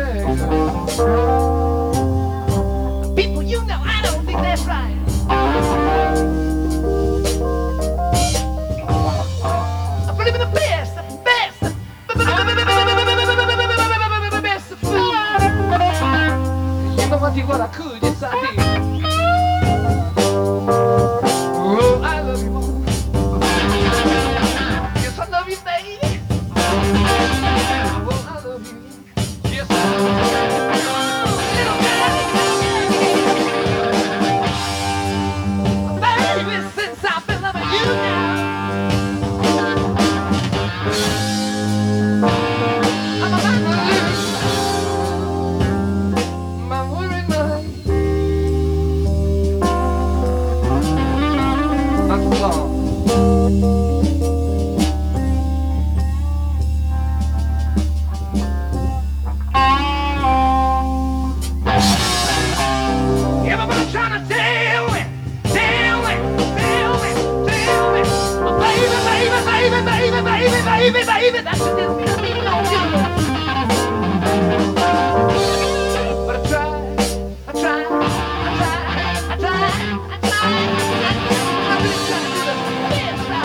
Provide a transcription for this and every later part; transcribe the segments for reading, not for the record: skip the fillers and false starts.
People, you know, I don't think that's right. I believe in the best, the best, the best of food. You know I did what I could, yes I did. Oh, I love you more. Yes, I love you, baby. Oh, I love you. Yes, I love you. Little baby, since I've been loving you now, I'm about to lose my worried mind. Not too long. Everybody trying to tell me, tell me, tell me, tell me, oh, baby, baby, baby, baby, baby, baby, baby, that's what this means on you. But I tried, I tried, I tried, I tried, I tried, I really tried to do the best I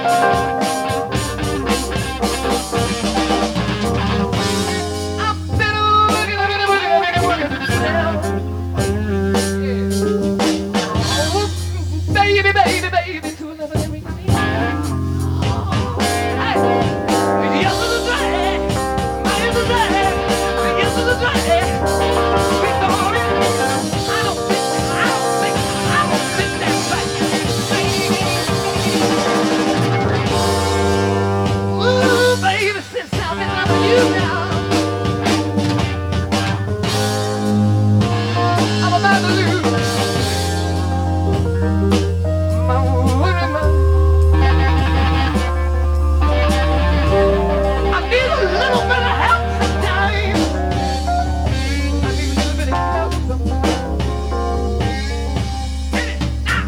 could. I've been working myself. Baby, baby, baby, to another living. Hey, yes to the drag, my is the drag, yes to the drag. Victoria, I don't think that's right. Ooh, baby, since I've been loving you now, I'm about to lose my worried mind. I need a little bit of help sometimes. I need a little bit of help sometimes. Hit it now.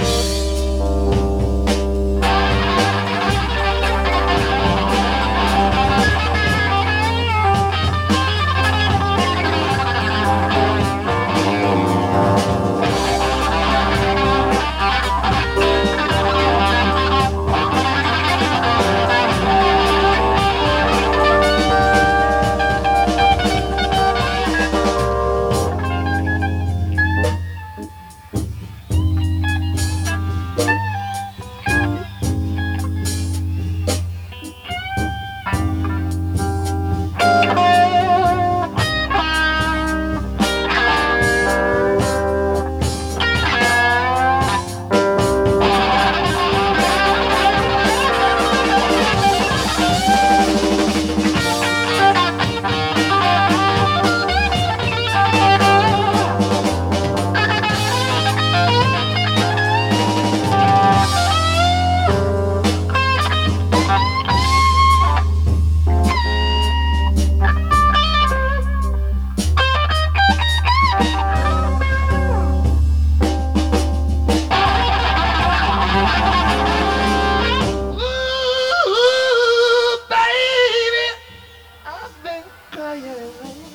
Ooh, baby, I've been crying.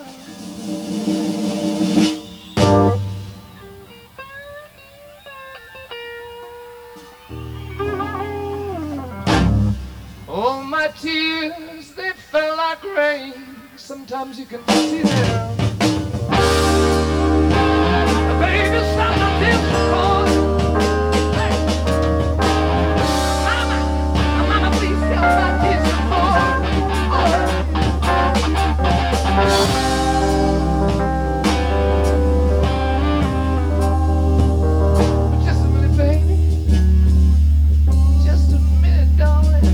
Oh, my tears, they fell like rain. Sometimes you can see them. Baby, stop the tears falling. Hey, mama, mama, please stop my tears from falling. Just a minute, baby. Just a minute, darling.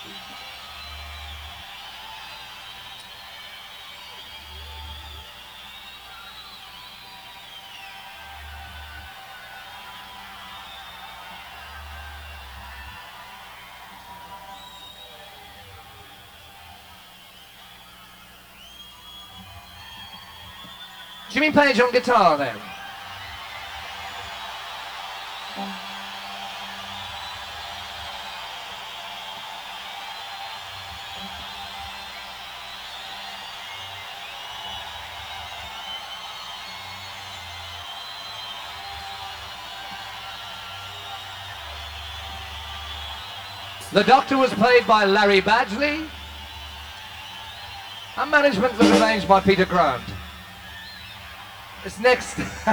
Jimmy Page on guitar then. The Doctor was played by Larry Badgley, and management was arranged by Peter Grant. This next...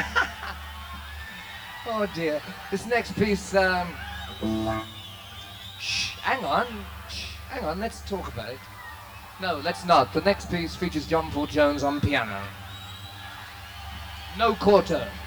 oh dear. This next piece... Shh, hang on. Shh, hang on, let's talk about it. No, let's not. The next piece features John Paul Jones on piano. No quarter.